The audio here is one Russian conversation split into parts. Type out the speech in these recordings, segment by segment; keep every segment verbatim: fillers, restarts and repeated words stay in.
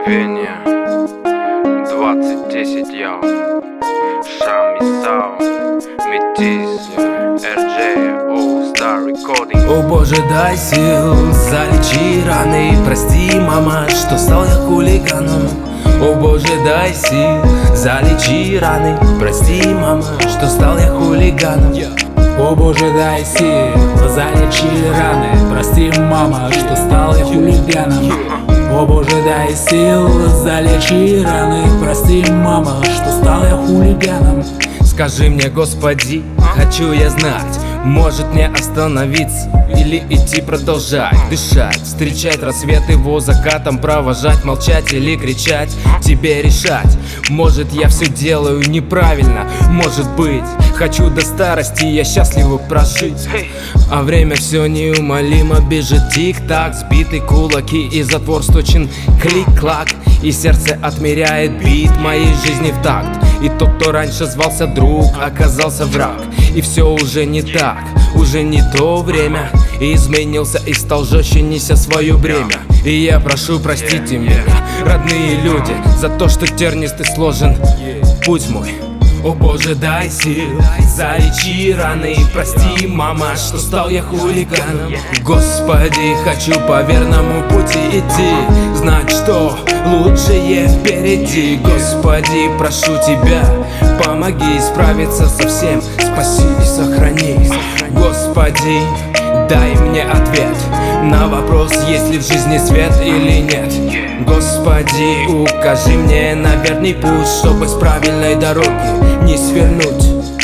мгновение. Двадцать десять яу. Шами Сау, Метис, эр джей, All Star Recording. О боже, дай сил, залечи раны. Прости, мама, что стал я хулиганом. О боже, дай сил, залечи раны. Прости, мама, что стал я хулиганом. О боже, дай сил, залечи раны. Прости, мама, что стал я хулиганом. О боже, дай сил, залечи раны. Прости, мама, что стал я хулиганом. Скажи мне, Господи, хочу я знать, может мне остановиться или идти продолжать дышать, встречать рассвет его закатом, провожать, молчать или кричать, тебе решать. Может я все делаю неправильно, может быть, хочу до старости я счастливо прожить, а время все неумолимо бежит, тик-так, сбиты кулаки и затвор стучен клик-клак, и сердце отмеряет бит моей жизни в такт. И тот, кто раньше звался друг, оказался враг. И все уже не так, уже не то время. И изменился и стал жестче, неся свое бремя. И я прошу, простите меня, родные люди, за то, что тернист и сложен путь мой. О боже, дай сил, залечи раны. Прости, мама, что стал я хулиганом. Господи, хочу по верному пути идти, знать, что лучшее впереди. Господи, прошу тебя, помоги справиться со всем, спаси и сохрани. Господи, дай мне ответ на вопрос, есть ли в жизни свет или нет. Господи, укажи мне на верный путь, чтобы с правильной дороги не свернуть.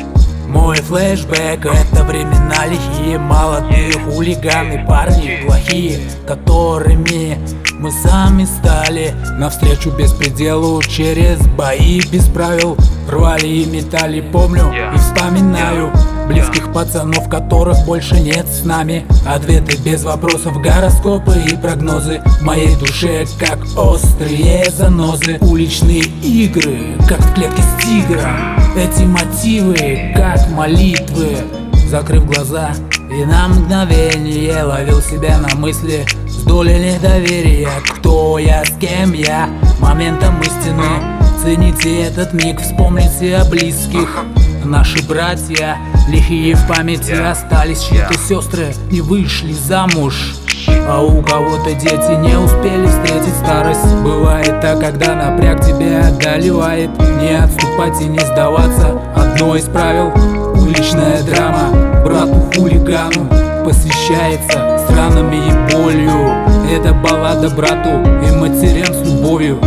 Мой флешбэк — это времена лихие, молодые хулиганы, парни плохие, которыми мы сами стали. Навстречу беспределу, через бои без правил, рвали и метали, помню и вспоминаю близких пацанов, которых больше нет с нами. Ответы без вопросов, гороскопы и прогнозы в моей душе, как острые занозы. Уличные игры, как в клетке с тигром. Эти мотивы, как молитвы. Закрыв глаза и на мгновение ловил себя на мысли с долей недоверия. Кто я, с кем я, моментом истины. Цените этот миг, вспомните о близких. Наши братья, лихие в памяти, остались, чьи-то сестры не вышли замуж, а у кого-то дети не успели встретить старость. Бывает так, когда напряг тебя одолевает, не отступать и не сдаваться — одно из правил. Уличная драма брату-хулигану посвящается странами и болью. Это баллада брату и матерям с любовью.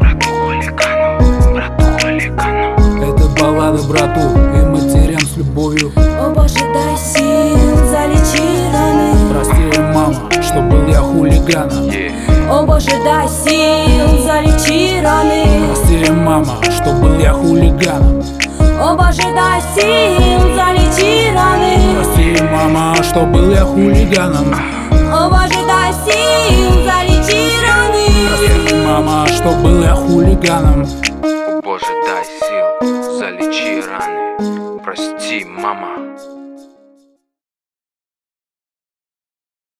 Баллада брату и матерям с любовью. О боже, дай сил, залечи раны. Прости, мама, что был я хулиганом. О боже, дай сил, залечи раны. Прости, мама, что был я хулиганом. О боже, дай сил, залечи раны. Прости, мама, что был я хулиганом. О боже, дай сил, залечи раны. Прости, мама, что был я хулиганом. О боже, дай сил, залечи раны. Прости, мама.